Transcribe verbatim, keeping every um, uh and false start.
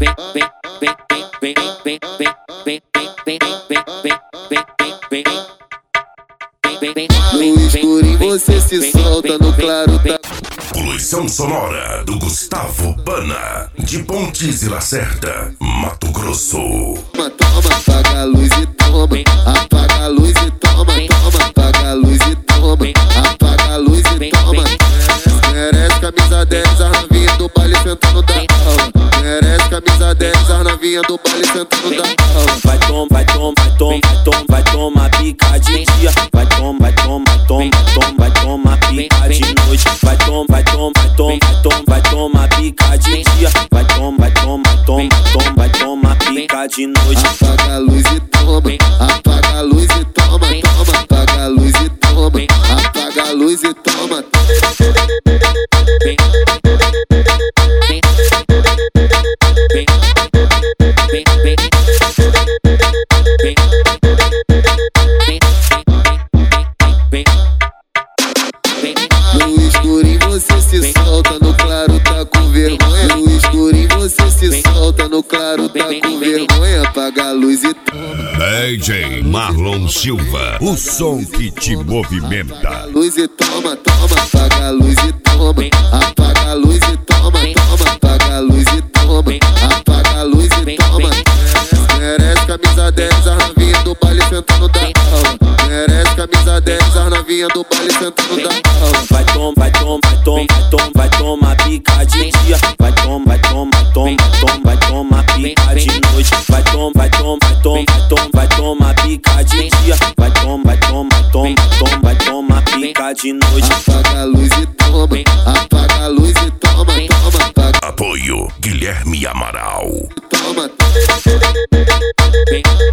No escurinho você se solta, no claro tá. Poluição sonora do Gustavo Pana, de Pontes e Lacerda, Mato Grosso. Toma, toma, apaga a luz e toma, apaga a luz e toma, toma, apaga a luz e toma, apaga a luz e toma. Merece camisa dez, as novinhas do baile sentando da aula. Merece camisa dez, as novinhas do baile sentando da aula. Vai tom, vai tom, vai tom, vai tom, vai tomar pica de dia. Vai tom, vai tom, vai tom, vai tom, vai tomar pica de noite. Vai tom, vai tom, vai tom, vai tom, vai tomar pica de dia. Vai tom, vai tom, vai tom, vai tom, vai tomar pica de noite. Apaga a luz e toma, apaga a luz e toma, toma, apaga a luz e toma, apaga a luz e toma. No escurinho você se solta, no claro tá com vergonha. No escurinho você se solta, no claro tá com vergonha. Apaga a luz e toma. D J Marlon Silva, o som que te movimenta. Apaga a luz e toma, toma, apaga a luz e toma, apaga a luz e toma, toma, apaga a luz e toma, apaga a luz e toma. Merece camisa dez, as novinhas do baile sentando da aula. Merece camisa dez, as novinhas do baile sentando da aula. Vai tom, vai tom, vai tom, vai tom, vai tomar pica de dia. Vai tom, vai tom, vai tom, vai tom, vai tomar pica de noite. Vai tom, vai tom, vai tom, vai tom, vai tomar pica de dia. Vai tom, vai tom, vai tom, vai tom, vai tomar pica de noite. Apaga a luz e toma, apaga a luz e toma, toma, apaga. Apoio Guilherme Amaral. Toma.